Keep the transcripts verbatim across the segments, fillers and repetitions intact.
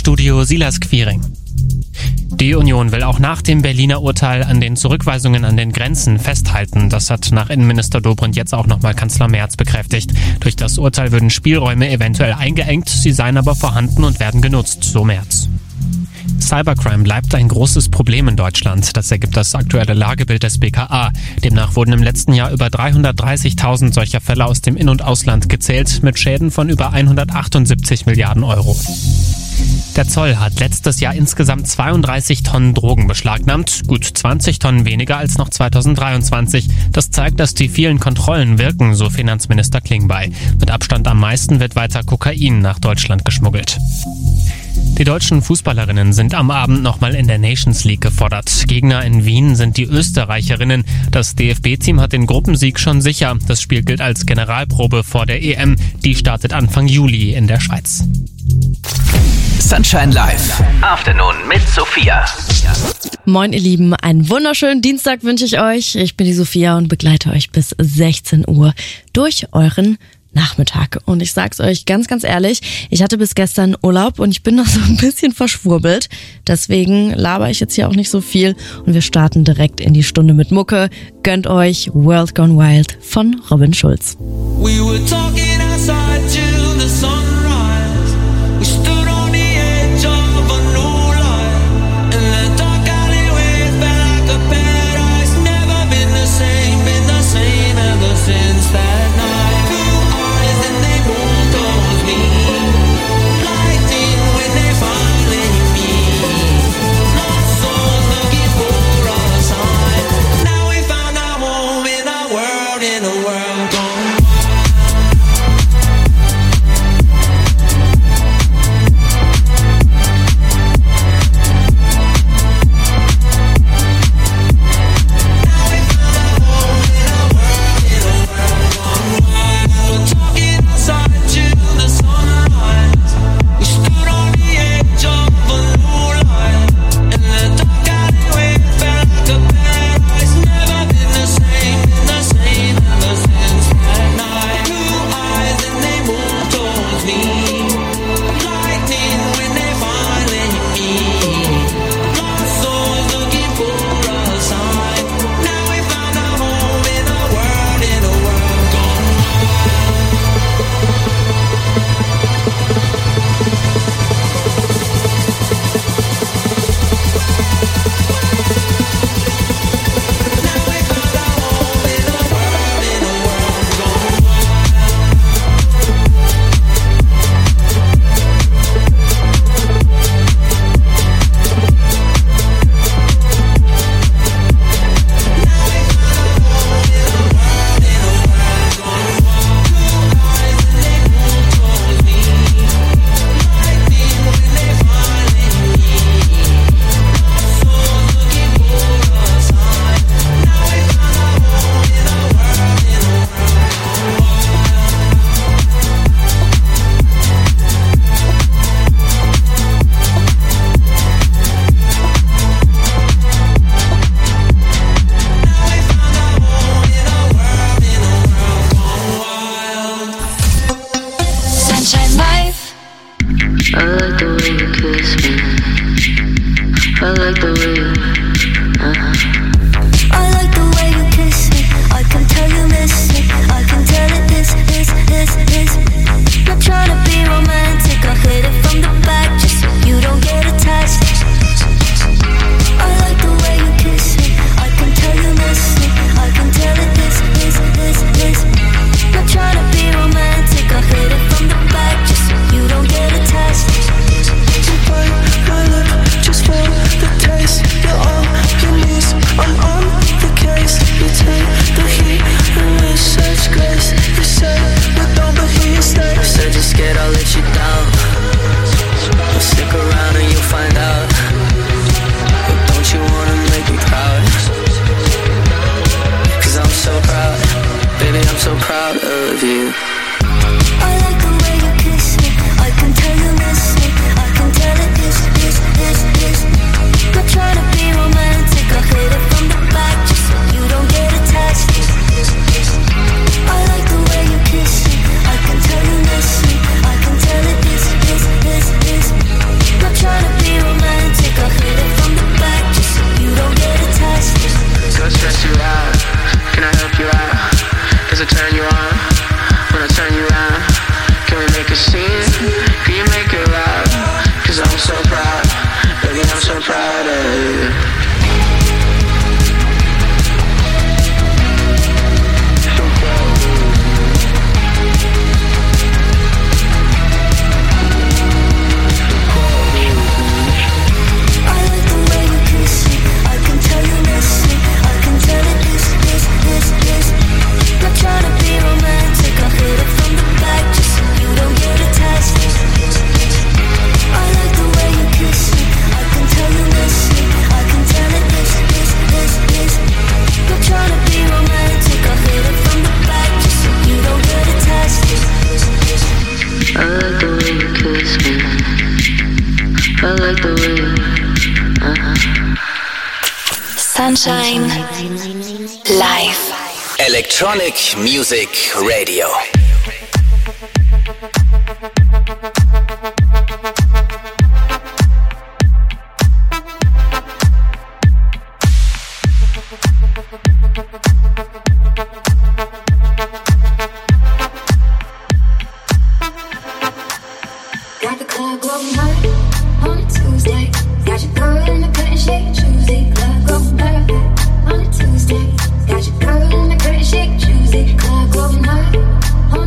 Studio Silas Quiring. Die Union will auch nach dem Berliner Urteil an den Zurückweisungen an den Grenzen festhalten. Das hat nach Innenminister Dobrindt jetzt auch nochmal Kanzler Merz bekräftigt. Durch das Urteil würden Spielräume eventuell eingeengt, sie seien aber vorhanden und werden genutzt, so Merz. Cybercrime bleibt ein großes Problem in Deutschland. Das ergibt das aktuelle Lagebild des B K A. Demnach wurden im letzten Jahr über dreihundertdreißigtausend solcher Fälle aus dem In- und Ausland gezählt, mit Schäden von über hundertachtundsiebzig Milliarden Euro. Der Zoll hat letztes Jahr insgesamt zweiunddreißig Tonnen Drogen beschlagnahmt, gut zwanzig Tonnen weniger als noch zweitausenddreiundzwanzig. Das zeigt, dass die vielen Kontrollen wirken, so Finanzminister Klingbeil. Mit Abstand am meisten wird weiter Kokain nach Deutschland geschmuggelt. Die deutschen Fußballerinnen sind am Abend nochmal in der Nations League gefordert. Gegner in Wien sind die Österreicherinnen. Das D F B-Team hat den Gruppensieg schon sicher. Das Spiel gilt als Generalprobe vor der E M. Die startet Anfang Juli in der Schweiz. Sunshine Live. Afternoon mit Sophia. Moin ihr Lieben, einen wunderschönen Dienstag wünsche ich euch. Ich bin die Sophia und begleite euch bis sechzehn Uhr durch euren Nachmittag. Und ich sag's euch ganz, ganz ehrlich, ich hatte bis gestern Urlaub und ich bin noch so ein bisschen verschwurbelt. Deswegen laber ich jetzt hier auch nicht so viel und wir starten direkt in die Stunde mit Mucke. Gönnt euch World Gone Wild von Robin Schulz. We were talking outside till the sunrise. We stood on the edge of a new life. In the dark alleyway felt like a paradise. Never been the same, been the same ever since that night. I turn you on? When I turn you on, can we make a scene? Can you make it loud? Cause I'm so proud, baby, I'm so proud of you. Sunshine Live. Electronic Music Radio. Got the club going hard on a Tuesday. Got your girl in the curtain shake Tuesday. Club going hard on a Tuesday. Got your girl in the curtain shake Tuesday. Club going hard on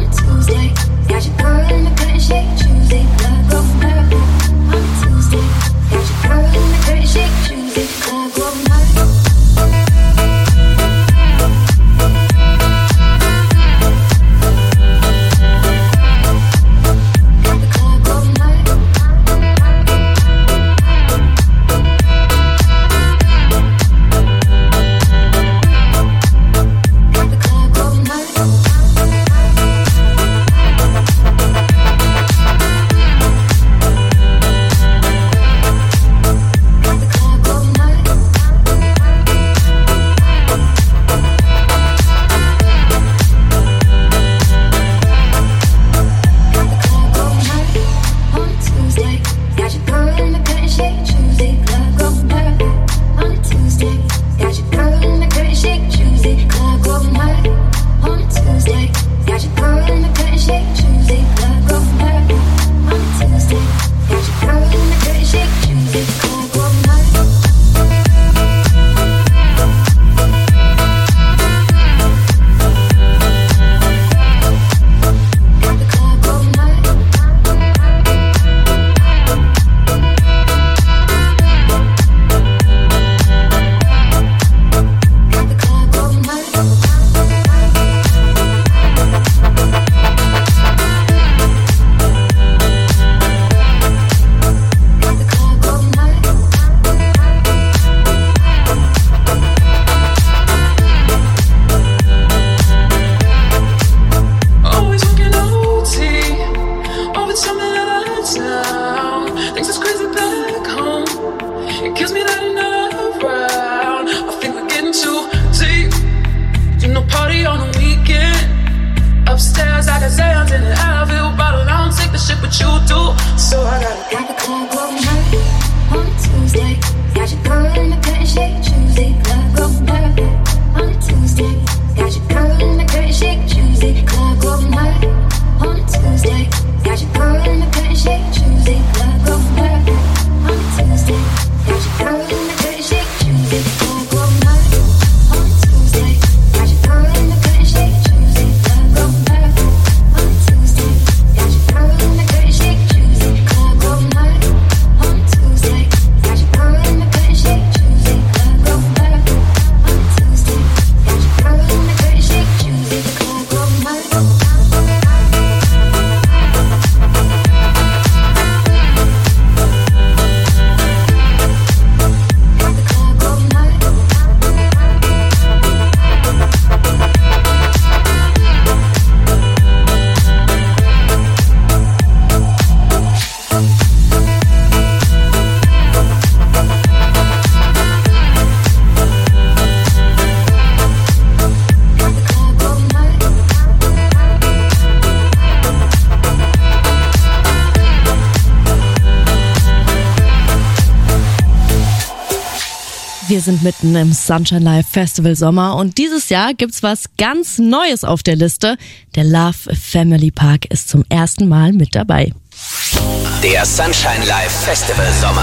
Wir sind mitten im Sunshine Live Festival Sommer und dieses Jahr gibt's was ganz Neues auf der Liste. Der Love Family Park ist zum ersten Mal mit dabei. Der Sunshine Live Festival Sommer.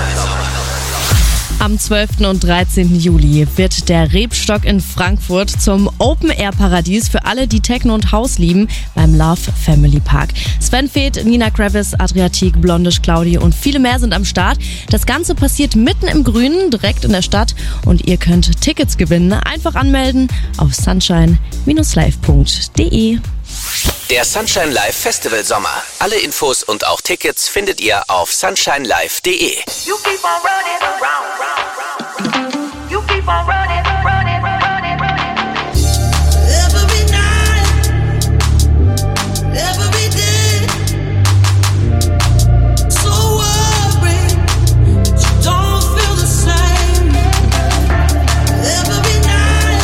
Am zwölften und dreizehnten Juli wird der Rebstock in Frankfurt zum Open-Air-Paradies für alle, die Techno und House lieben, beim Love Family Park. Sven Feth, Nina Kravis, Adriatic, Blondisch, Claudi und viele mehr sind am Start. Das Ganze passiert mitten im Grünen, direkt in der Stadt und ihr könnt Tickets gewinnen. Einfach anmelden auf sunshine Bindestrich live Punkt de. Der Sunshine Live Festival Sommer. Alle Infos und auch Tickets findet ihr auf sunshine live punkt de. You keep on running around, round, round. You keep on running, running, running, running. Every night, every day. So worried, you don't feel the same. Every night,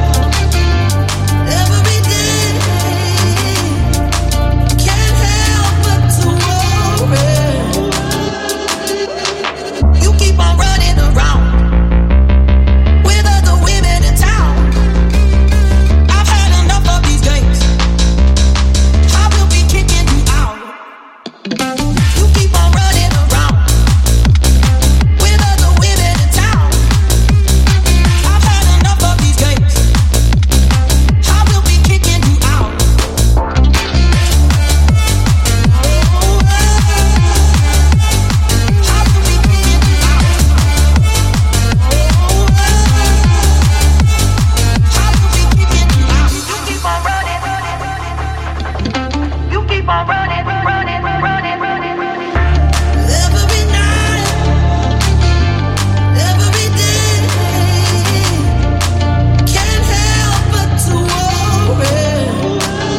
every day. Can't help but to worry. You keep on running around with other women in town. I've had enough of these games. I will be kicking you out. You keep on running around with other women in town. I've had enough of these games. I will be kicking you out. You keep on running, running, running, running, running. Every night, every day. Can't help but to worry.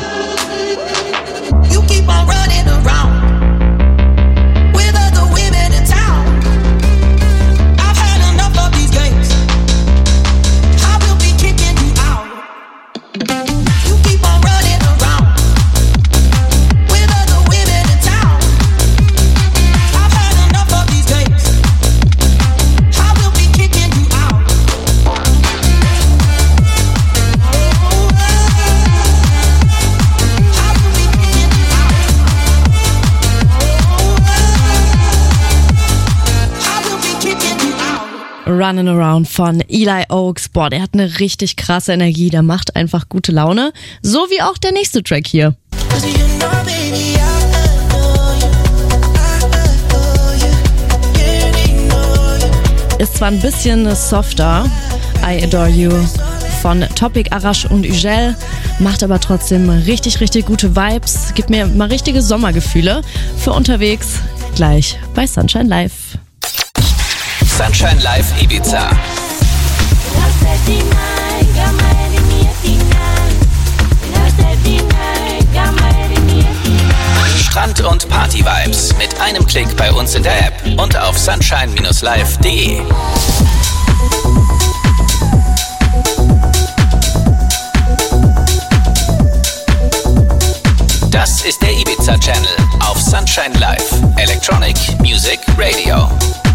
You keep on running around with other women in town. I've had enough of these games. I will be kicking you out. You keep on running around with other women in town. I've had enough of these games. I will be kicking you out. I will be kicking you out. I will be kicking you out. Running Around von Eli Oaks. Boah, der hat eine richtig krasse Energie, der macht einfach gute Laune. So wie auch der nächste Track hier. Cause you know, baby, I adore you. I adore you. You know you. Ist zwar ein bisschen softer, I Adore You von Topic, Arash und Ugel, macht aber trotzdem richtig, richtig gute Vibes, gibt mir mal richtige Sommergefühle für unterwegs, gleich bei Sunshine Live. Sunshine Live Ibiza. Strand- und Party-Vibes mit einem Klick bei uns in der App und auf sunshine Bindestrich live Punkt de. Das ist der Ibiza Channel auf Sunshine Live. Electronic Music Radio.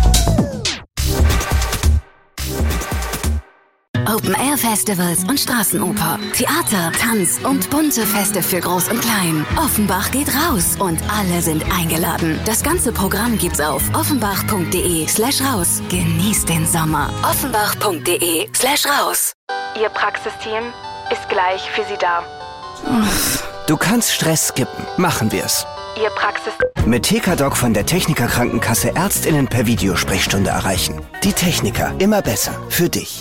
Open-Air-Festivals und Straßenoper, Theater, Tanz und bunte Feste für Groß und Klein. Offenbach geht raus und alle sind eingeladen. Das ganze Programm gibt's auf offenbach punkt de slash raus. Genießt den Sommer. offenbach punkt de slash raus. Ihr Praxisteam ist gleich für Sie da. Du kannst Stress skippen. Machen wir's. Ihr Praxis... Mit T K Doc von der Techniker Krankenkasse ÄrztInnen per Videosprechstunde erreichen. Die Techniker, immer besser. Für dich.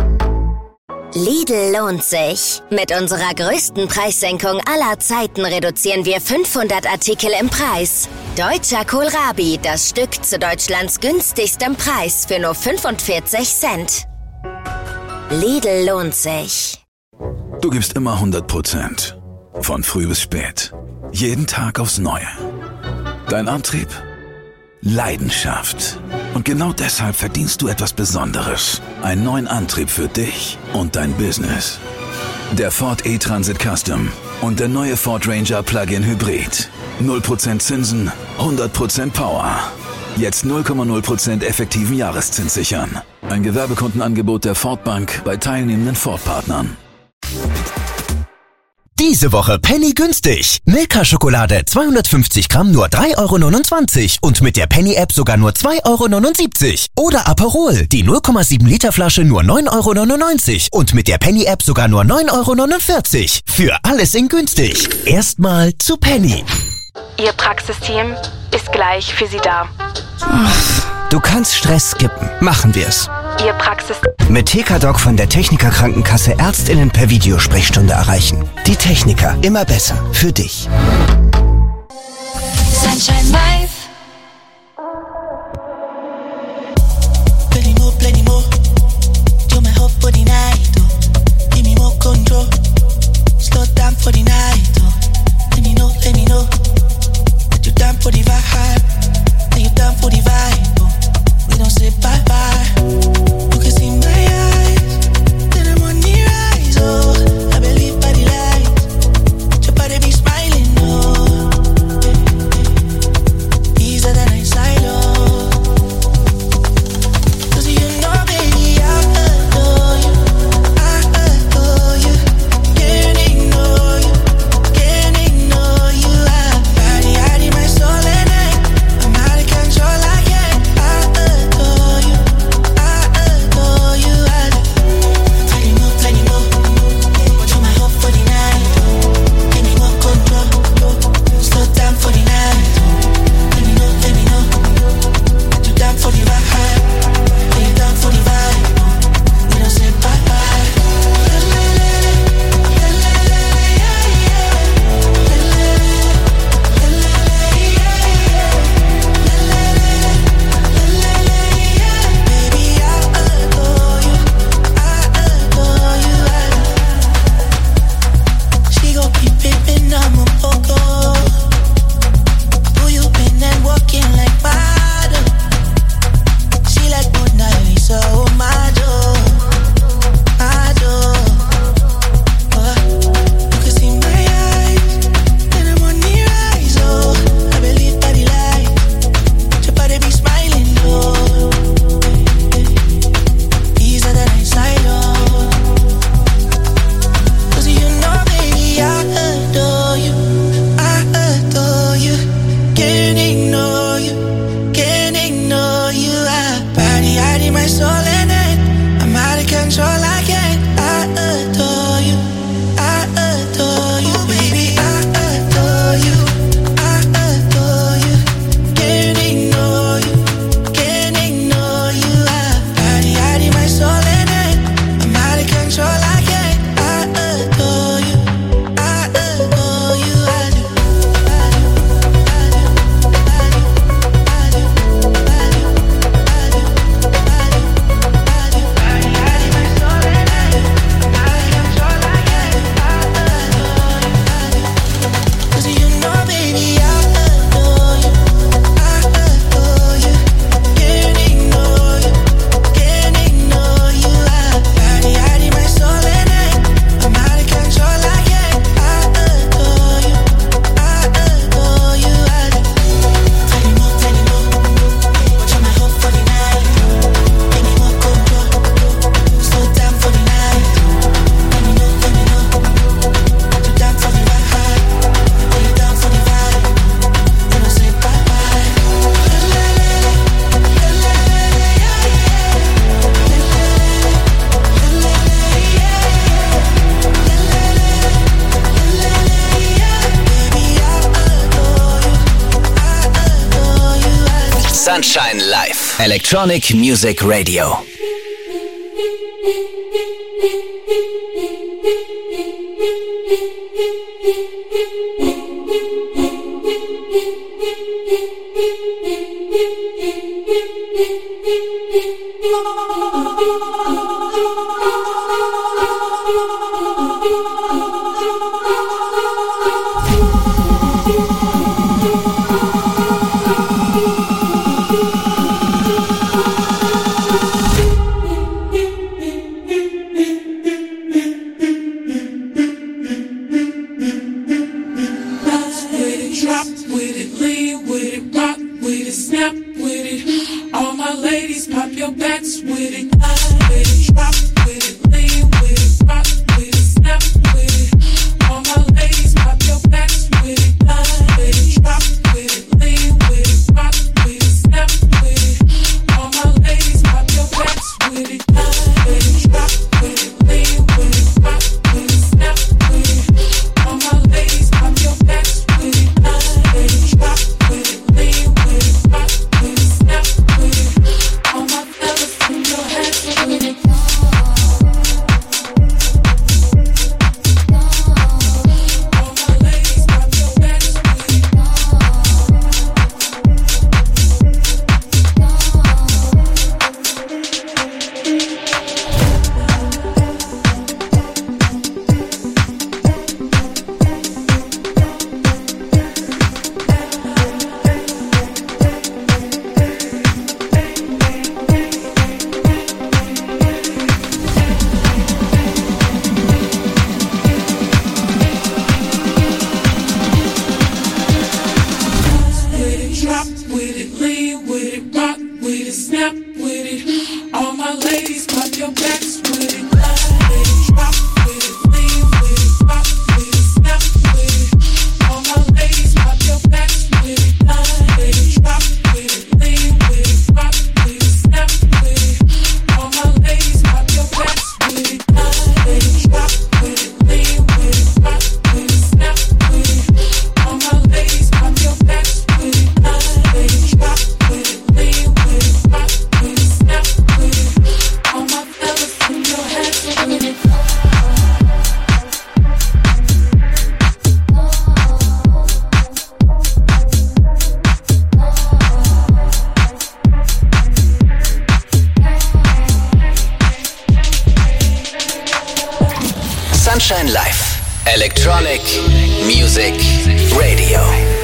Lidl lohnt sich. Mit unserer größten Preissenkung aller Zeiten reduzieren wir fünfhundert Artikel im Preis. Deutscher Kohlrabi, das Stück zu Deutschlands günstigstem Preis für nur fünfundvierzig Cent. Lidl lohnt sich. Du gibst immer hundert Prozent. Von früh bis spät. Jeden Tag aufs Neue. Dein Antrieb? Leidenschaft. Und genau deshalb verdienst du etwas Besonderes. Einen neuen Antrieb für dich und dein Business. Der Ford E-Transit Custom und der neue Ford Ranger Plug-in Hybrid. null Prozent Zinsen, hundert Prozent Power. Jetzt null Komma null Prozent effektiven Jahreszins sichern. Ein Gewerbekundenangebot der Ford Bank bei teilnehmenden Ford-Partnern. Diese Woche Penny günstig. Milka-Schokolade zweihundertfünfzig Gramm nur drei Euro neunundzwanzig und mit der Penny-App sogar nur zwei Euro neunundsiebzig. Oder Aperol, die null Komma sieben Liter Flasche nur neun Euro neunundneunzig und mit der Penny-App sogar nur neun Euro neunundvierzig. Für alles in günstig. Erstmal zu Penny. Ihr Praxisteam ist gleich für Sie da. Du kannst Stress skippen. Machen wir's. Ihr Praxis... Mit T K Doc von der Techniker Krankenkasse ÄrztInnen per Videosprechstunde erreichen. Die Techniker. Immer besser. Für dich. Sunshine Live. Plenty more, plenty more. You're my hope for the night. Oh. Give me more control. Slow down for the night. Oh. Let me know, let me know. That you're down for the vibe. That you're down for the vibe. Oh. We don't say bye bye. You can see my eyes. Then I'm on the rise. Oh, I believe by the light. Your body be smiling. Oh. Easier than I silo. Cause you know, baby, I adore you. I adore you. Can't ignore you. Can't ignore you. I body, I need my soul and I. I'm out of control, I can't. I adore you. I adore you. I plenty more, plenty more. You're my hope for the night. Give me more control. Slow down for the night. Let me know, let me know. You down for the vibe. You down for the vibe. We don't say bye bye. Baby, I adore you. I adore you. She gon' keep pimpin', I'm a poco. Pull you in and walking like model. She like Mona Lisa, oh my door, my door. Oh, you can see my eyes, and I'm on the rise. Oh, I believe by the light. Your body be smiling, oh. Easier than I silo. Cause you know, baby, I adore you. I adore you. Can't ignore you. Can't ignore you. I body, I need my soul and I. I'm out of control, I can't. I adore you. I adore you, baby. I adore you. I adore you. Can't ignore you. Can't ignore you. I body, I need my soul and I. I'm out of control, I can't. I adore you. I adore you. I do. Cause you know, baby, I adore you. I adore you. Can't ignore you. Can't ignore you. I body, I need my soul and I. I'm out of control, I can't. I adore you. I adore you. I do. Plenty more, plenty more. You're my hope for the night. Give me more control. Slow down for the night. Let me know, let me know. You down for the vibe. You down for the vibe. We don't say bye bye. Baby, I adore you. I adore you. I Sunshine Live. Electronic Music Radio. Electronic Music Radio.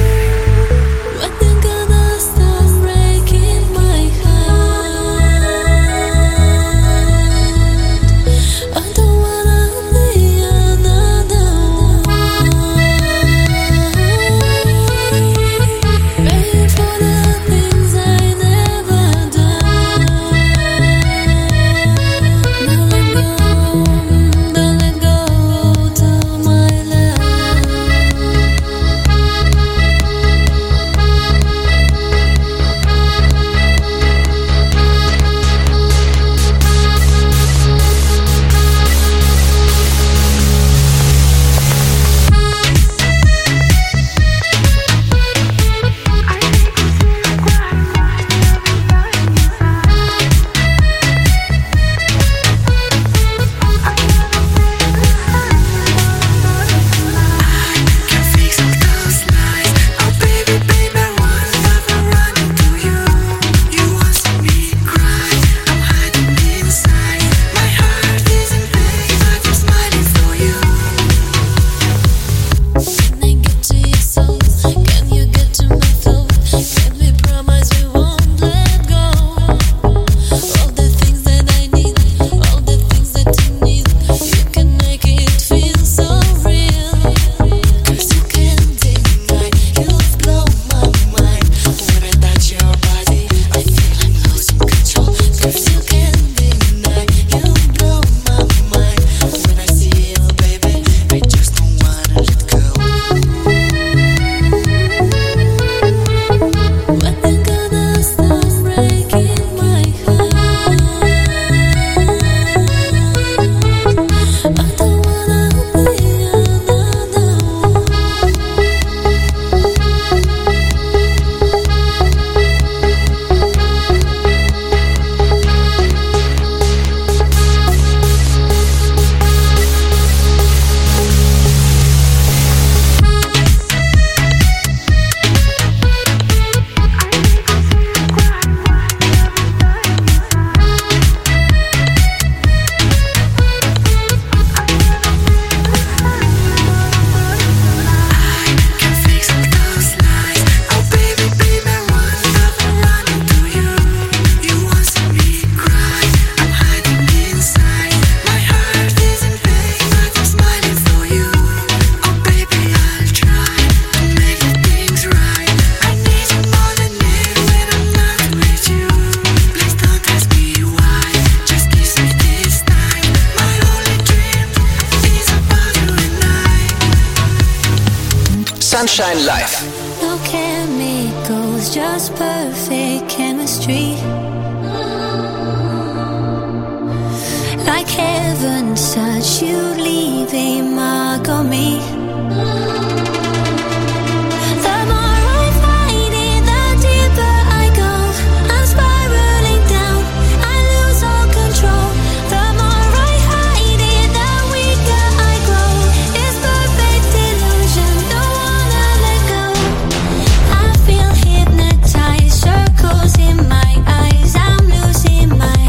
Sunshine Live. No chemicals, just perfect chemistry. Like heaven touch, you leave a mark on me. The more I fight it, the deeper I go. I'm spiraling down, I lose all control. The more I hide it, the weaker I grow. It's perfect illusion, don't wanna let go. I feel hypnotized, circles in my eyes. I'm losing my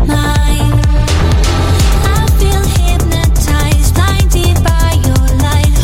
mind. I feel hypnotized, blinded by your light.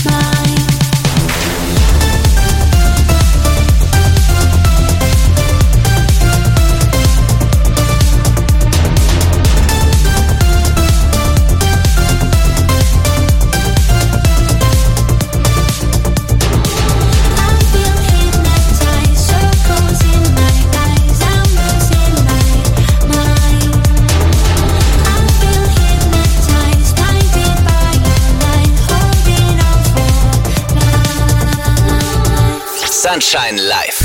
Sunshine Live.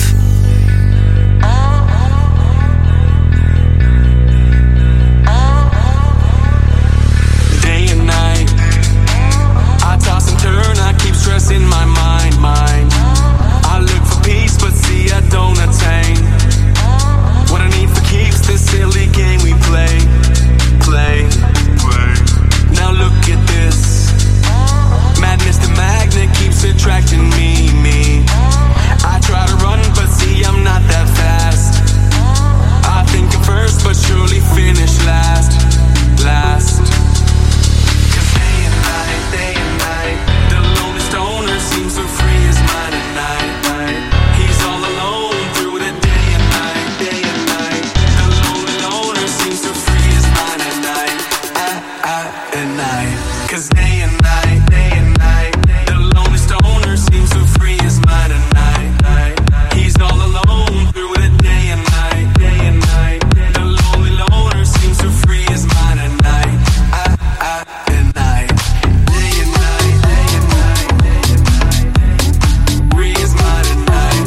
Day and night, I toss and turn, I keep stressing my mind, mind. I look for peace, but see I don't attain. What I need for keeps this silly game we play, play, play. Now look at this, madness the magnet keeps attracting me, me. I try to run, but see I'm not that fast. I think I'm first, but surely finish last, last. Cause day and night, day and night, the lonely stoner seems so free as mine at night, night. He's all alone through the day and night, day and night. The lonely loner seems so free as mine at night, at, at, at night. Cause day and night, day and night, the lonely stoner seems so free as mine at night. He's all alone through the day and night, day and night. The lonely loner seems so free as mine at night, at, at, at night. Day and night, day and night, day and night. Free as mine at night.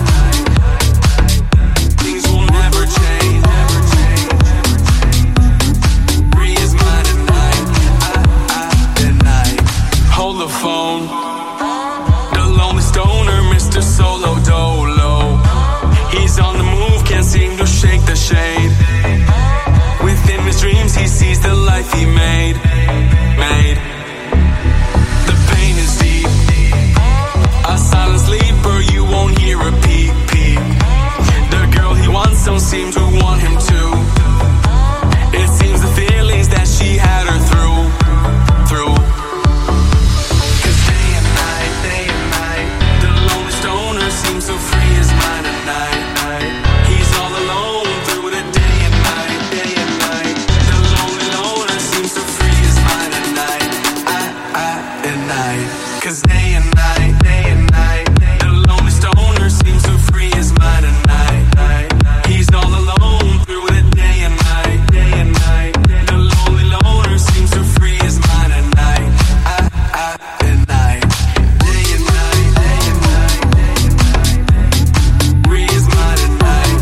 Things will never change, never change, never change. Free as mine at night, at, at, at night. Hold the phone. The lonely stoner, Mister Solo Dolo. He's on the move, can't seem to shake the shade. Within his dreams, he sees the life he made, made. The pain is deep. A silent sleeper, you won't hear a peep, peep. The girl he wants don't seem to want him to. It seems the feelings that she had her through, through. Cause day and night, day and night, the lonely stoner seems so free as mine at night. He's all alone through the day and night, day and night. The lonely loner seems so free as mine at night, at, at, at night. Cause day and night, day and night, the lonely stoner seems so free as mine at night. He's all alone through the day and night, day and night. The lonely loner seems so free as mine at night, at, at, at night. Day and night, day and night, day and night. Free as mine at night.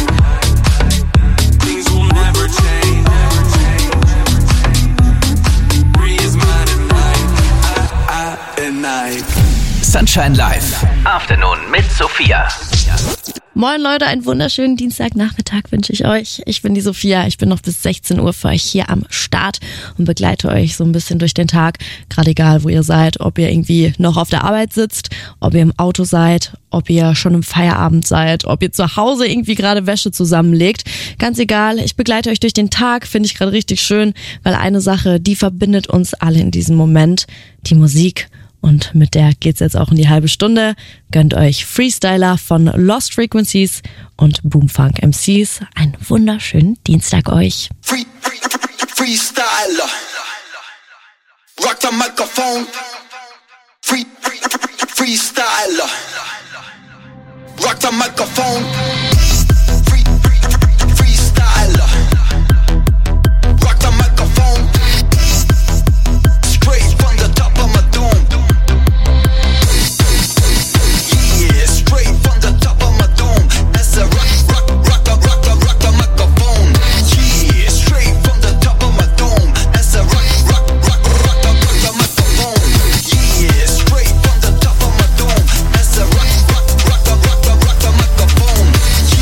Things will never change, never change, never change. Free as mine at night, at, at, at night. Sunshine Live. Afternoon mit Sophia. Moin Leute, einen wunderschönen Dienstagnachmittag wünsche ich euch. Ich bin die Sophia, ich bin noch bis sechzehn Uhr für euch hier am Start und begleite euch so ein bisschen durch den Tag. Gerade egal, wo ihr seid, ob ihr irgendwie noch auf der Arbeit sitzt, ob ihr im Auto seid, ob ihr schon im Feierabend seid, ob ihr zu Hause irgendwie gerade Wäsche zusammenlegt. Ganz egal, ich begleite euch durch den Tag, finde ich gerade richtig schön, weil eine Sache, die verbindet uns alle in diesem Moment, die Musik. Und mit der geht's jetzt auch in die halbe Stunde. Gönnt euch Freestyler von Lost Frequencies und Boomfunk M Cs. Einen wunderschönen Dienstag euch. Free, free, free, freestyler. Rock the microphone. Free, free, free, freestyler. Rock the microphone. Free, free, free, freestyler. Rock the microphone. Straight from the top of my dome. Yeah, straight from the top of my dome. As I rock, rock, rock, rock, rock, rock, rock the microphone. Yeah, straight from the top of my dome. As I rock, rock, rock, rock, rock, rock the microphone. Yeah, straight from the top of my dome. As I rock, rock, rock, rock, rock, rock the microphone.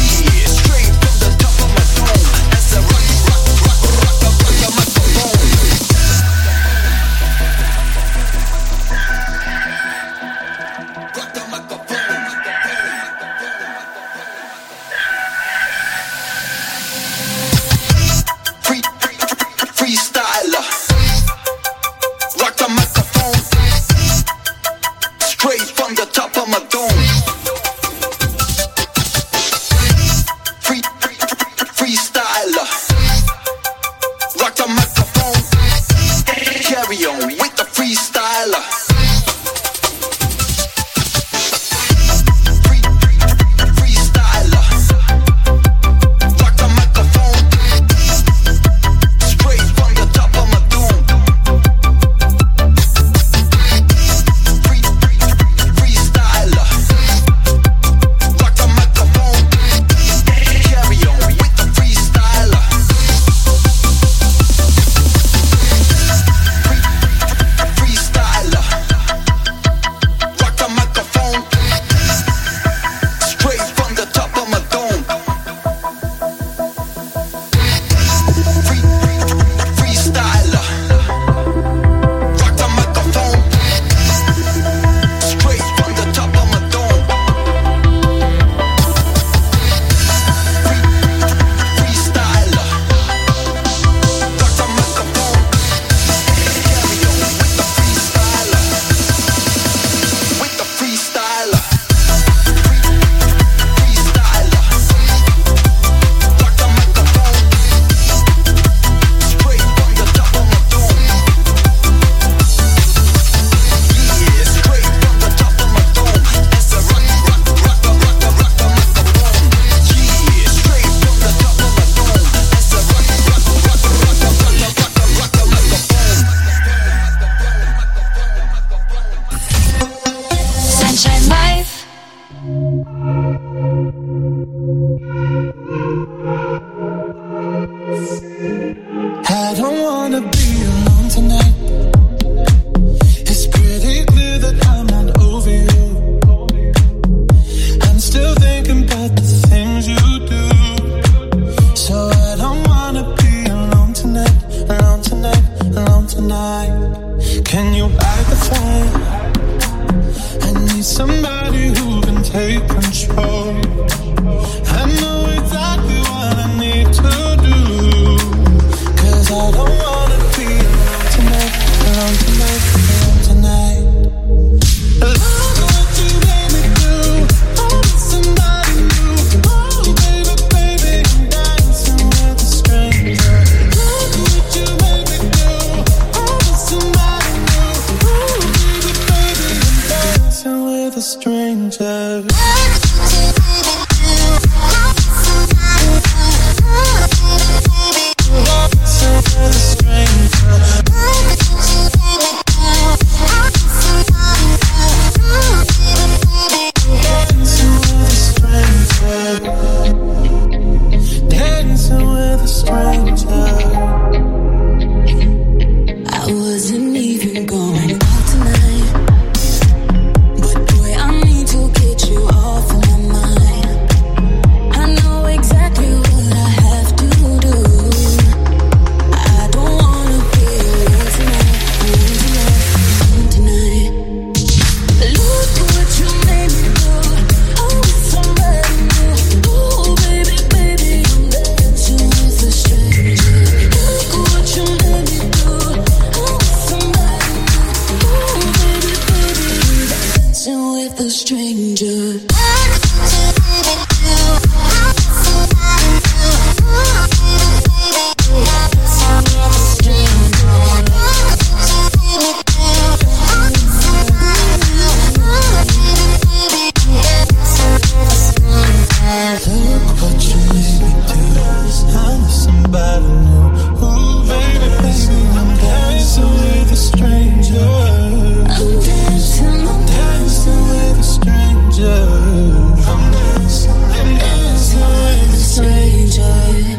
somebody new. Ooh, baby, baby, I'm dancing with a stranger. I'm dancing, I'm dancing with a stranger. I'm dancing, I'm dancing with a stranger.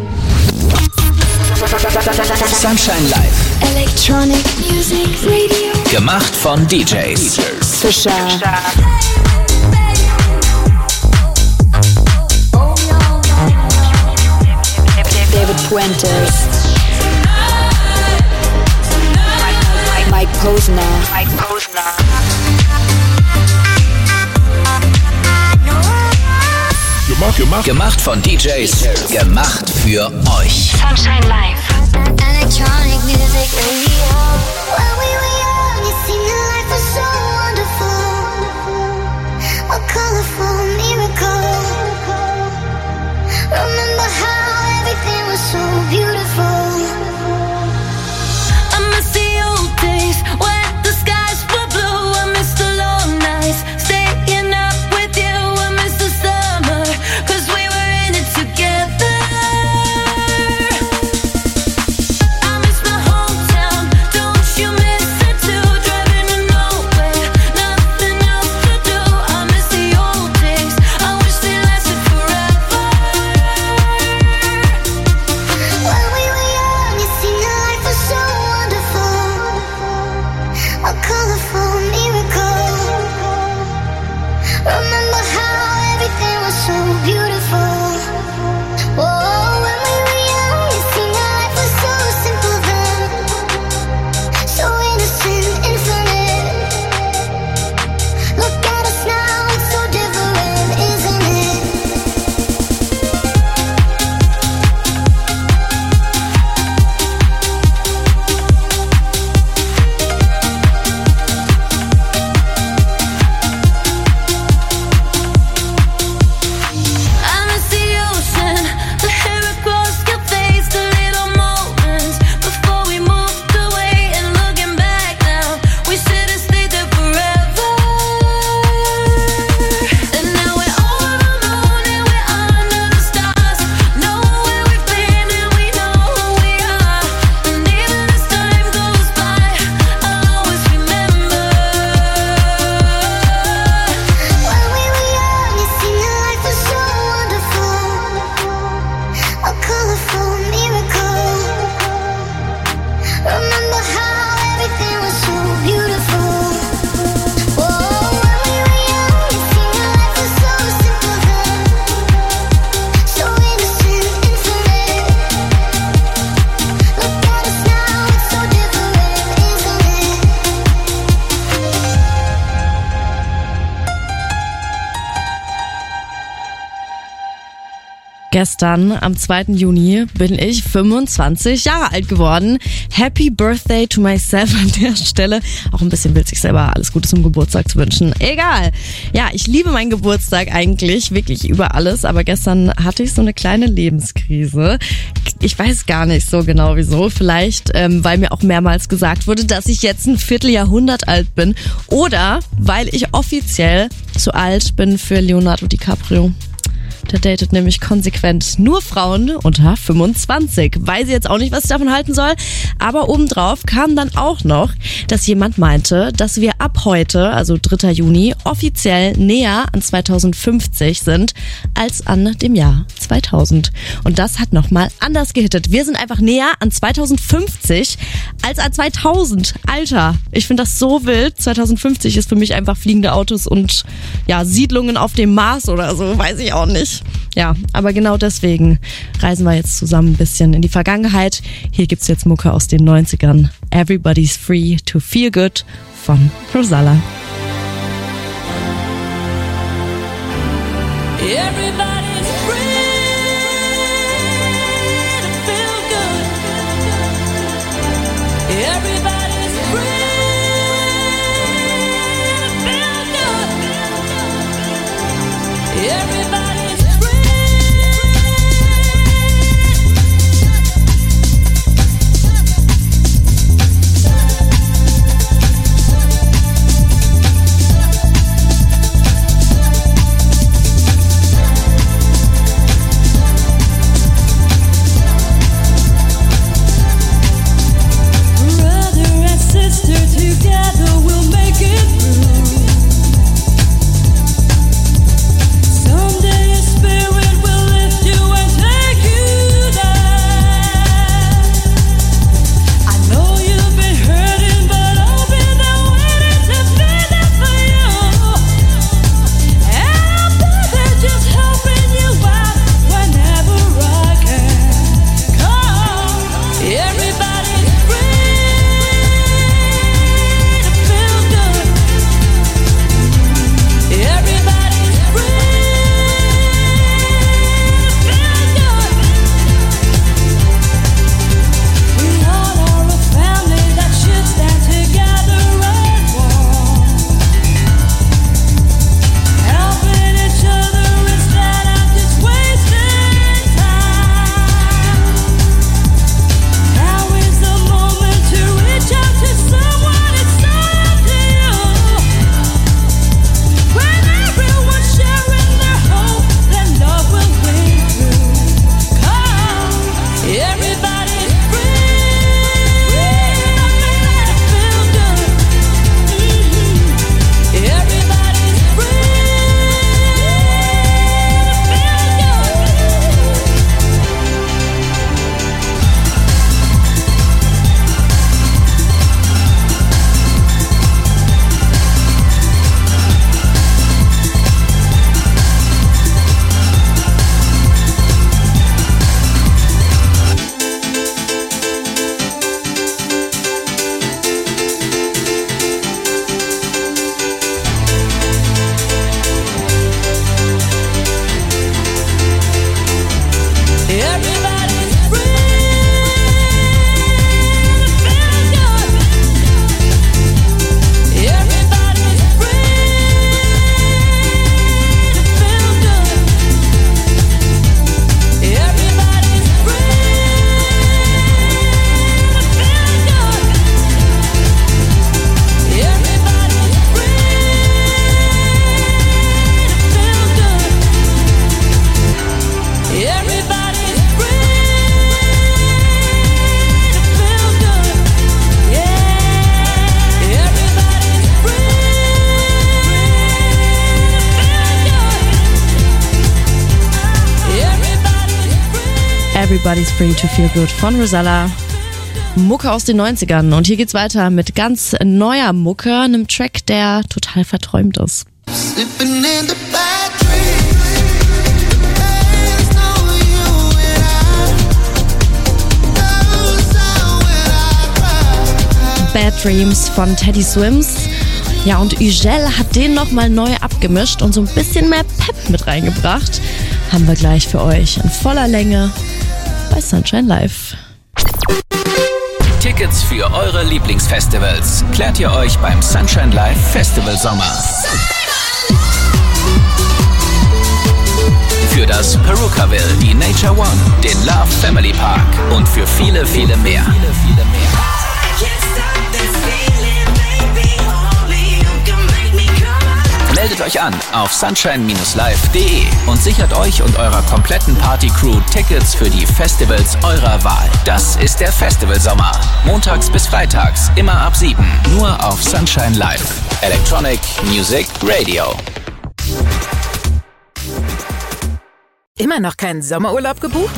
Sunshine Live. Electronic Music Radio. Gemacht von D Js. Fischer. David Puentes. Mike Posner. Mike Posner. Gemacht, gemacht. Gemacht von D Js. Gemacht für euch. Sunshine Live. Electronic music radio. When we were young, it seemed that life was so wonderful. A colorful miracle. Remember how everything was so beautiful. I miss the old days when the skies were blue. I miss the long nights, staying up with you. I miss the summer, 'cause we were in it together. I miss my hometown, don't you miss it too? Driving to nowhere, nothing else to do. I miss the old days, I wish they lasted forever. When we were young, it seemed that life was so wonderful. A colorful miracle. Remember how everything was so beautiful. Oh, when we were young, it seemed that life was so simple then. So innocent, infinite. Look at us now, it's so different, isn't it? I miss the ocean, the hair across your face, the little moments before we moved away. And looking back now, we should have stayed there forever. And now we're over the moon and we're under the stars. Know where we've been and we know who we are. And even as time goes by, I'll always remember. When we were young, it seemed that life was so wonderful. A colorful miracle. Remember how everything was so beautiful. Oh, when we were young, it seemed that life was so simple then. So innocent, infinite. Look at us now, it's so different, isn't it? Gestern, am zweiten Juni, bin ich fünfundzwanzig Jahre alt geworden. Happy Birthday to myself an der Stelle. Auch ein bisschen wild, sich selber alles Gute zum Geburtstag zu wünschen. Egal. Ja, ich liebe meinen Geburtstag eigentlich, wirklich über alles. Aber gestern hatte ich so eine kleine Lebenskrise. Ich weiß gar nicht so genau wieso. Vielleicht, ähm, weil mir auch mehrmals gesagt wurde, dass ich jetzt ein Vierteljahrhundert alt bin. Oder weil ich offiziell zu alt bin für Leonardo DiCaprio. Der datet nämlich konsequent nur Frauen unter fünfundzwanzig. Weiß jetzt auch nicht, was ich davon halten soll. Aber obendrauf kam dann auch noch, dass jemand meinte, dass wir ab heute, also dritter Juni, offiziell näher an zweitausendfünfzig sind als an dem Jahr zweitausend. Und das hat nochmal anders gehittet. Wir sind einfach näher an zweitausendfünfzig als an zweitausend. Alter, ich finde das so wild. zweitausendfünfzig ist für mich einfach fliegende Autos und ja, Siedlungen auf dem Mars oder so, weiß ich auch nicht. Ja, aber genau deswegen reisen wir jetzt zusammen ein bisschen in die Vergangenheit. Hier gibt's jetzt Mucke aus den neunzigern. Everybody's Free to Feel Good von Rosalla. Everybody's free to feel good. Everybody's free to feel good. Everybody's Everybody's Free to Feel Good von Rosella. Mucke aus den neunzigern. Und hier geht's weiter mit ganz neuer Mucke, einem Track, der total verträumt ist. Bad Dreams von Teddy Swims. Ja, und Ugel hat den nochmal neu abgemischt und so ein bisschen mehr Pep mit reingebracht. Haben wir gleich für euch in voller Länge bei Sunshine Live. Tickets für eure Lieblingsfestivals klärt ihr euch beim Sunshine Live Festival Sommer. Für das Perukaville, die Nature One, den Love Family Park und für viele, viele mehr. Meldet euch an auf sunshine Bindestrich live Punkt de und sichert euch und eurer kompletten Party-Crew Tickets für die Festivals eurer Wahl. Das ist der Festivalsommer. Montags bis freitags, immer ab sieben. Nur auf Sunshine Live. Electronic Music Radio. Immer noch keinen Sommerurlaub gebucht?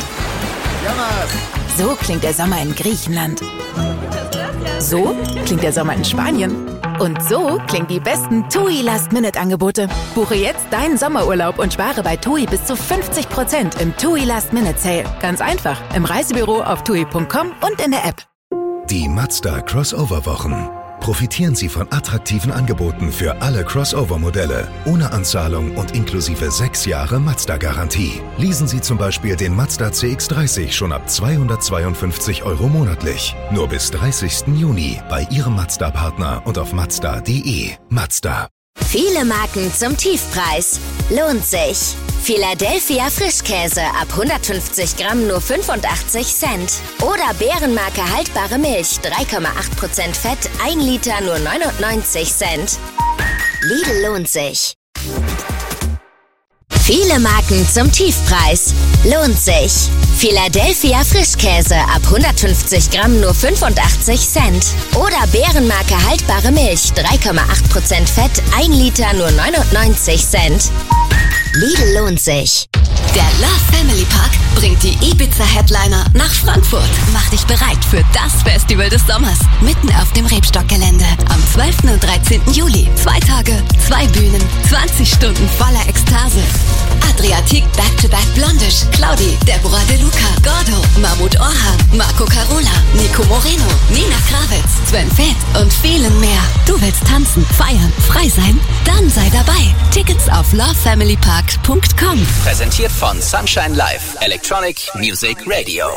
So klingt der Sommer in Griechenland. So klingt der Sommer in Spanien. Und so klingen die besten TUI Last-Minute-Angebote. Buche jetzt deinen Sommerurlaub und spare bei TUI bis zu fünfzig Prozent im TUI Last-Minute-Sale. Ganz einfach, im Reisebüro auf tui punkt com und in der App. Die Mazda Crossover-Wochen. Profitieren Sie von attraktiven Angeboten für alle Crossover-Modelle, ohne Anzahlung und inklusive sechs Jahre Mazda-Garantie. Leasen Sie zum Beispiel den Mazda C X dreißig schon ab zweihundertzweiundfünfzig Euro monatlich. Nur bis dreißigsten Juni bei Ihrem Mazda-Partner und auf mazda punkt de. Mazda. Viele Marken zum Tiefpreis. Lohnt sich. Philadelphia Frischkäse ab hundertfünfzig Gramm nur fünfundachtzig Cent. Oder Bärenmarke haltbare Milch, drei Komma acht Prozent Fett, ein Liter nur neunundneunzig Cent. Lidl lohnt sich. Viele Marken zum Tiefpreis. Lohnt sich. Philadelphia Frischkäse ab hundertfünfzig Gramm nur fünfundachtzig Cent. Oder Bärenmarke haltbare Milch, drei Komma acht Prozent Fett, ein Liter nur neunundneunzig Cent. Lidl lohnt sich. Der Love Family Park bringt die Ibiza-Headliner nach Frankfurt. Mach dich bereit für das Festival des Sommers. Mitten auf dem Rebstock-Gelände. Am zwölften und dreizehnten Juli. Zwei Tage, zwei Bühnen, zwanzig Stunden voller Ekstase. Adriatic Back-to-Back Blondish, Claudi, Deborah De Luca, Gordo, Mahmoud Orhan, Marco Carola, Nico Moreno, Nina Kravitz, Sven Feth und vielen mehr. Du willst tanzen, feiern, frei sein? Dann sei dabei. Tickets auf love family park punkt com. Präsentiert von Sunshine Live, Electronic Music Radio.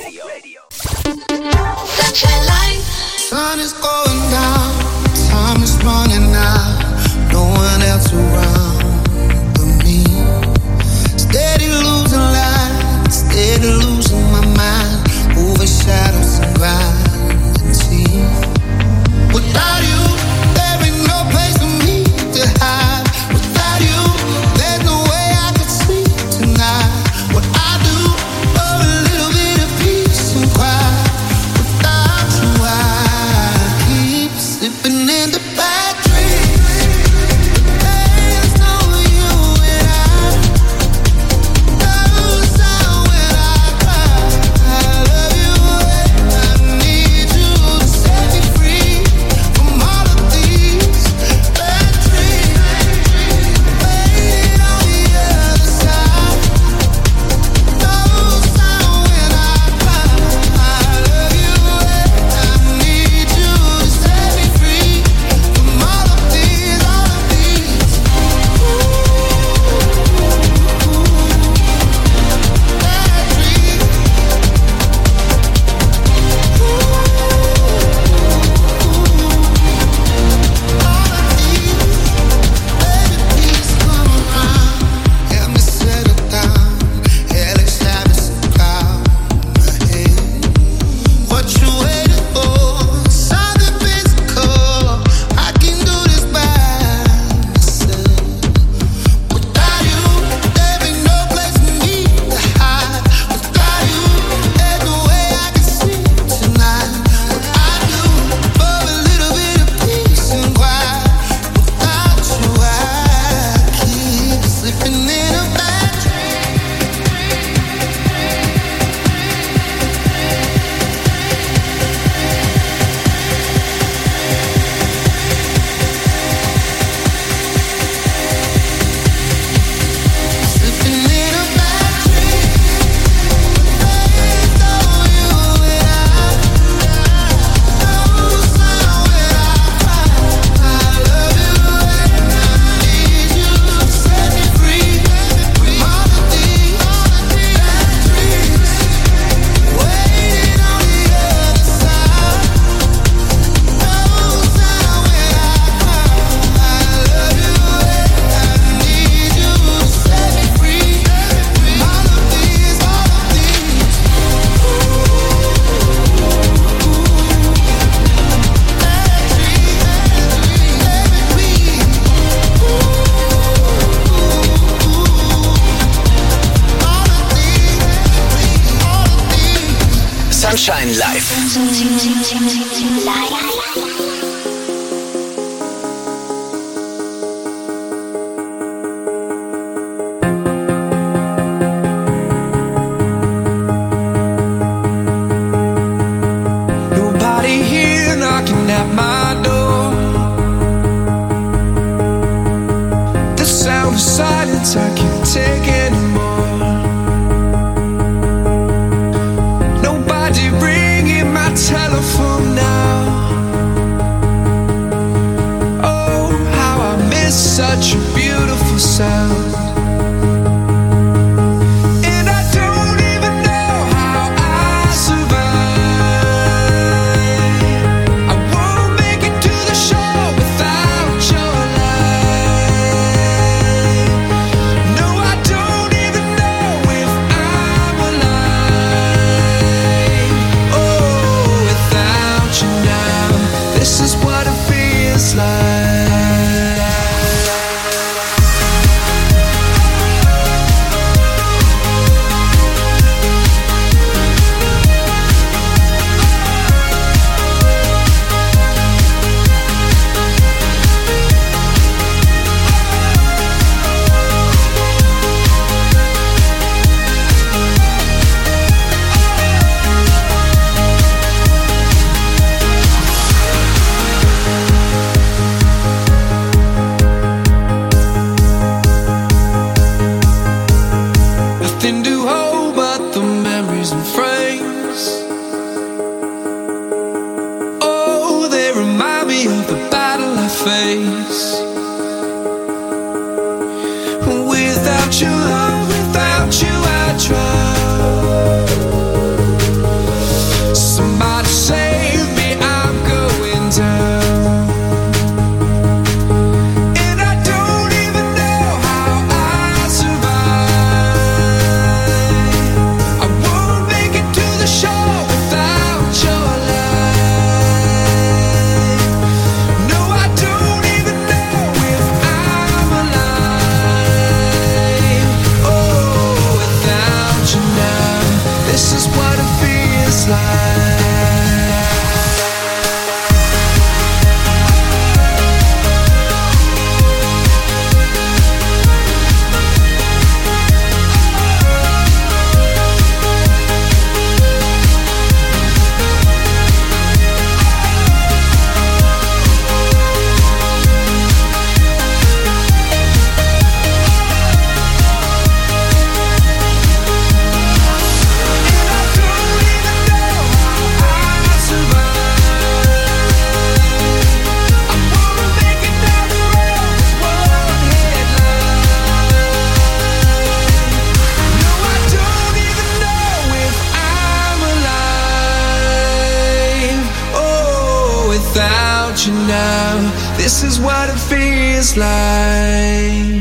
Sunshine Live. Sun is going down, time is running out, no one else around but me. Steady losing light, steady losing my mind, over shadows and grind and teeth. Without you, there ain't no place for me to hide. Without you, there's no way I could sleep tonight. What I do for a little bit of peace and quiet. Without you, I keep slipping into bad dreams. Sunshine Live. Nobody here knocking at my door. The sound of silence I can't take anymore. Nobody ringing my telephone now. Oh, how I miss such a beautiful sound. And I don't even know how I survive. I won't make it to the shore without your light. No, I don't even know if I'm alive. Oh, without you now, this is what it feels like. Nothing to hold but the memories and frames. Oh, they remind me of the battle I face. Without your love, without you I drown. Somebody save me, I'm going down. And I don't even know how I survive. I won't make it to the shore without your light. No, I don't even know if I'm alive. Oh, without you now, this is what it feels like. Without you now, this is what it feels like.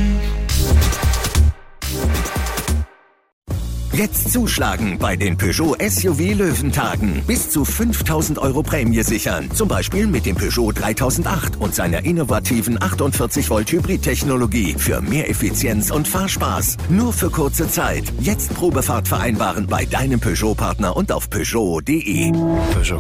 Jetzt zuschlagen bei den Peugeot S U V Löwentagen. Bis zu fünftausend Euro Prämie sichern. Zum Beispiel mit dem Peugeot dreitausendacht und seiner innovativen achtundvierzig Volt Hybrid-Technologie für mehr Effizienz und Fahrspaß. Nur für kurze Zeit. Jetzt Probefahrt vereinbaren bei deinem Peugeot-Partner und auf Peugeot punkt de. Peugeot.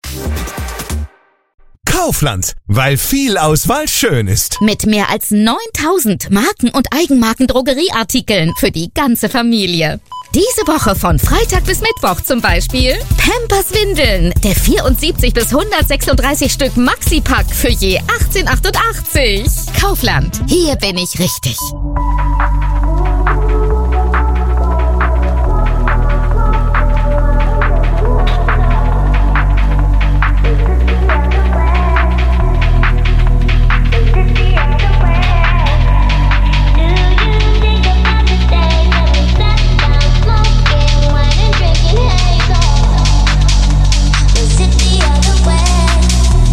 Kaufland, weil viel Auswahl schön ist. Mit mehr als neuntausend Marken- und Eigenmarken-Drogerieartikeln für die ganze Familie. Diese Woche von Freitag bis Mittwoch zum Beispiel Pampers Windeln, der vierundsiebzig bis hundertsechsunddreißig Stück Maxi-Pack für je achtzehn achtundachtzig. Kaufland, hier bin ich richtig.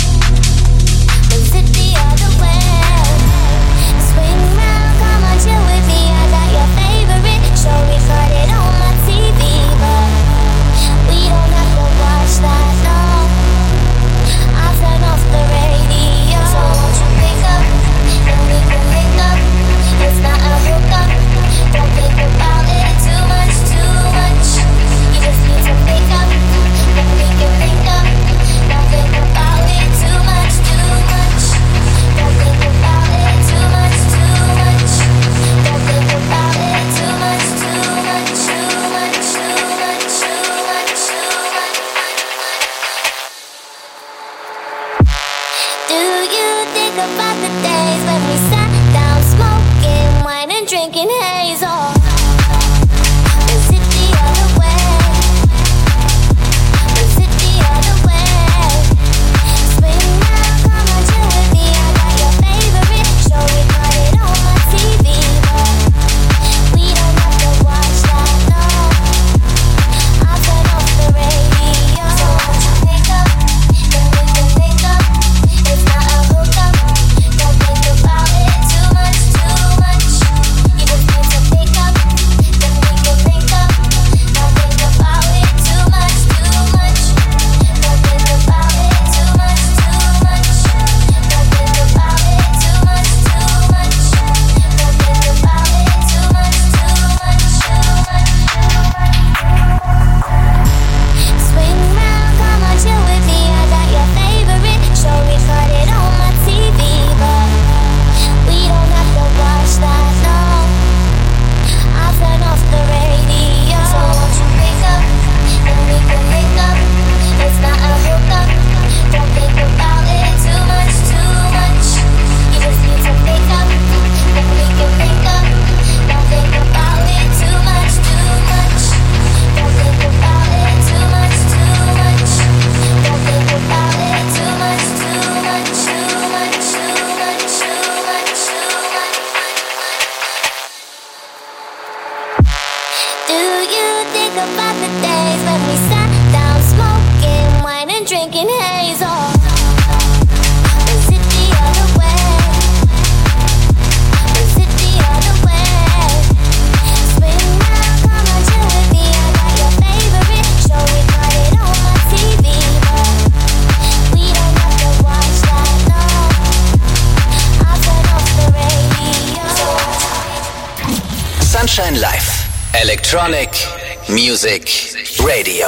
Swing round, come on, chill with Electronic Music Radio.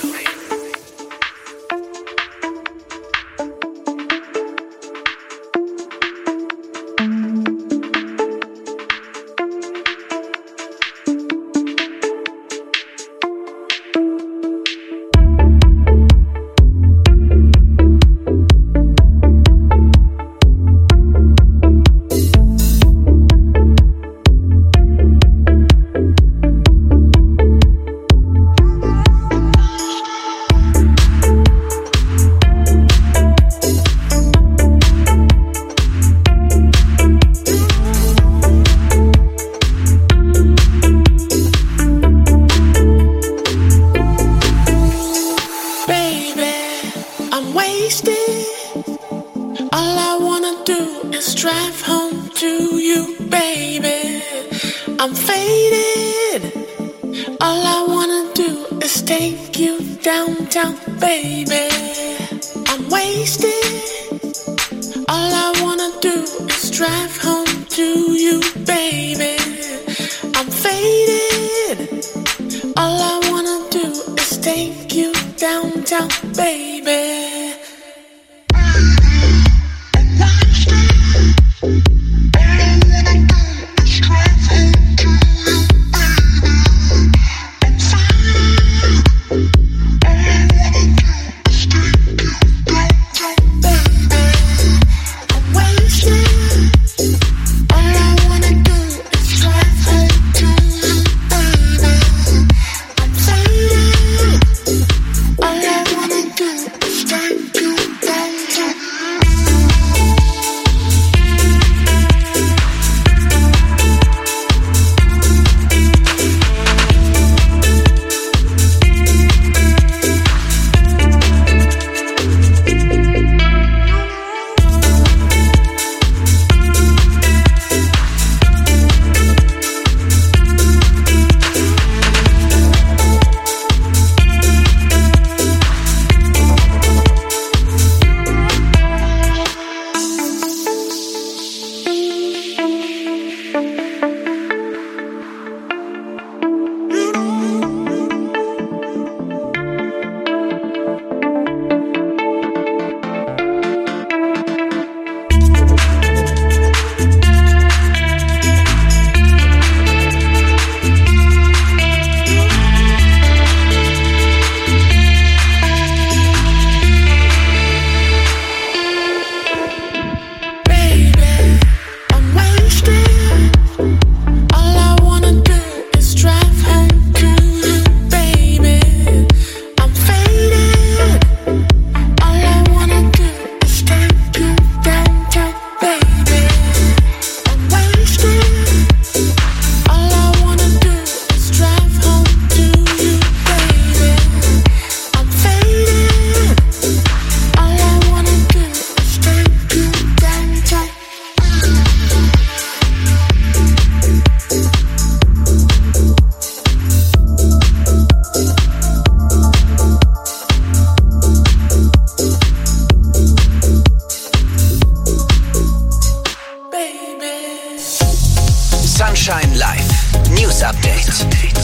Sunshine Live News Update.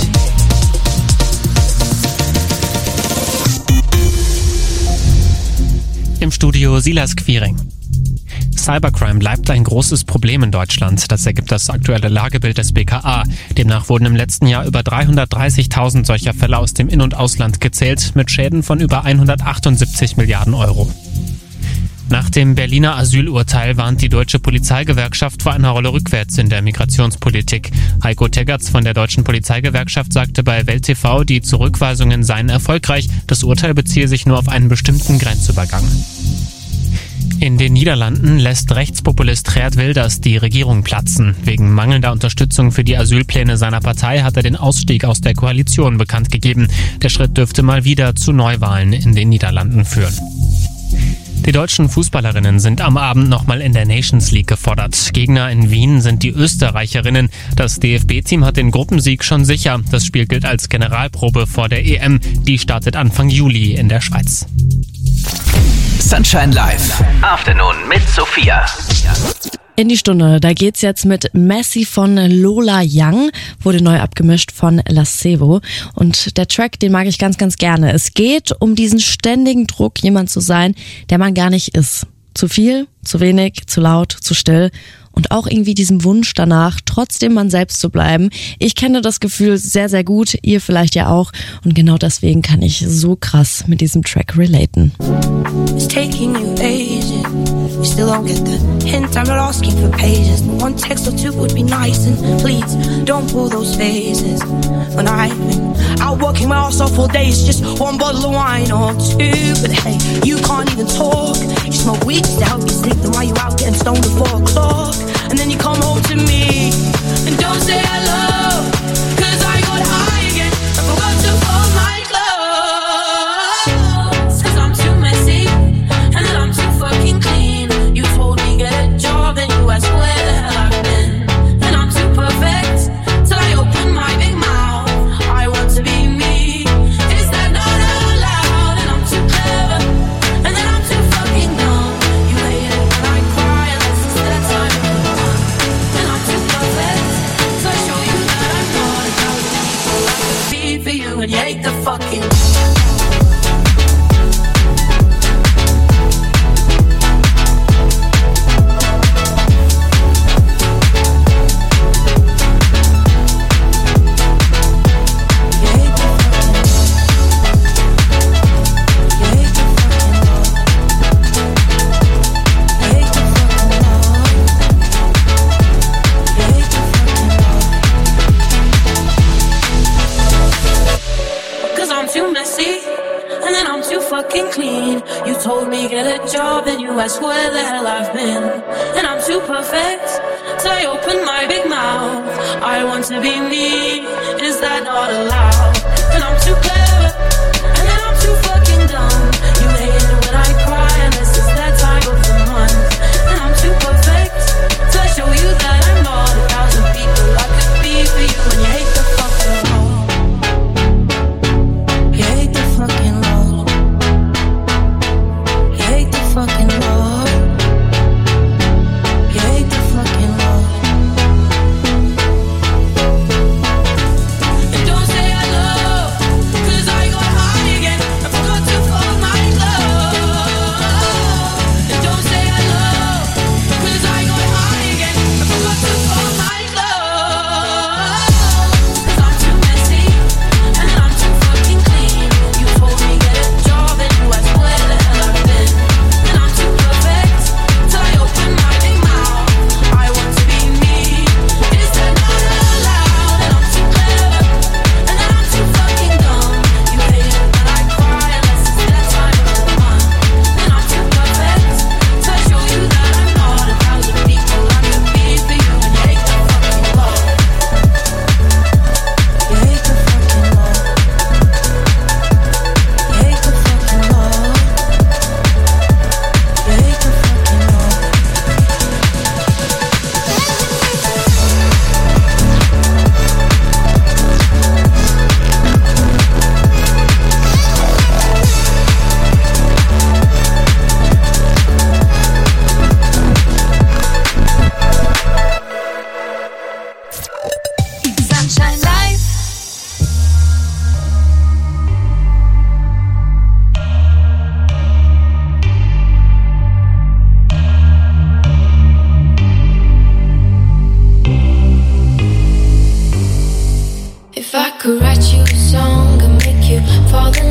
Im Studio Silas Quiring. Cybercrime bleibt ein großes Problem in Deutschland. Das ergibt das aktuelle Lagebild des B K A. Demnach wurden im letzten Jahr über dreihundertdreißigtausend solcher Fälle aus dem In- und Ausland gezählt, mit Schäden von über hundertachtundsiebzig Milliarden Euro. Nach dem Berliner Asylurteil warnt die Deutsche Polizeigewerkschaft vor einer Rolle rückwärts in der Migrationspolitik. Heiko Teggerts von der Deutschen Polizeigewerkschaft sagte bei Welt T V, die Zurückweisungen seien erfolgreich. Das Urteil beziehe sich nur auf einen bestimmten Grenzübergang. In den Niederlanden lässt Rechtspopulist Geert Wilders die Regierung platzen. Wegen mangelnder Unterstützung für die Asylpläne seiner Partei hat er den Ausstieg aus der Koalition bekannt gegeben. Der Schritt dürfte mal wieder zu Neuwahlen in den Niederlanden führen. Die deutschen Fußballerinnen sind am Abend nochmal in der Nations League gefordert. Gegner in Wien sind die Österreicherinnen. Das D F B-Team hat den Gruppensieg schon sicher. Das Spiel gilt als Generalprobe vor der E M. Die startet Anfang Juli in der Schweiz. Sunshine Live. Afternoon mit Sophia. In die Stunde, da geht's jetzt mit Messi von Lola Young, wurde neu abgemischt von Lacevo. Und der Track, den mag ich ganz, ganz gerne. Es geht um diesen ständigen Druck, jemand zu sein, der man gar nicht ist. Zu viel, zu wenig, zu laut, zu still. Und auch irgendwie diesem Wunsch danach, trotzdem man selbst zu bleiben. Ich kenne das Gefühl sehr, sehr gut, ihr vielleicht ja auch. Und genau deswegen kann ich so krass mit diesem Track relaten. It's taking you ages. You still don't get the hint. I'm not asking for pages. One text or two would be nice. And please don't pull those faces. When I've been out working my ass off all day, it's just one bottle of wine or two. But hey, you can't even talk. You smoke weed just to help you sleep. Then why you out getting stoned at four o'clock? And then you come home to me and don't say hello, cause I got high again. I forgot to fold my clothes. Cause I'm too messy and then I'm too fucking clean. You told me get a job and you asked where the hell I've been. And I'm too perfect till I open my big mouth. I want to be me. Is that not allowed? And I'm too clever and then I'm too fucking dumb. You hate it when I cry and this is that time. For you and you hate the fucking clean. You told me get a job and you asked where the hell I've been. And I'm too perfect till I open my big mouth. I want to be me, is that not allowed? And I'm too clever and then I'm too fucking dumb. You hate it when I cry and this is that time of the month. And I'm too perfect till I show you that I'm not a thousand people I could be for you. And you hate the fucking law. You hate the fucking law. Fucking love. You hate the fucking love. And don't say I love, cause I got high again. I forgot to fold my glove. And don't say I love, cause I got high again. I forgot to fold my glove. Cause I'm too messy and I'm too fucking clean. You told me get a job and you asked where the hell I've been. Could write you a song and make you fall in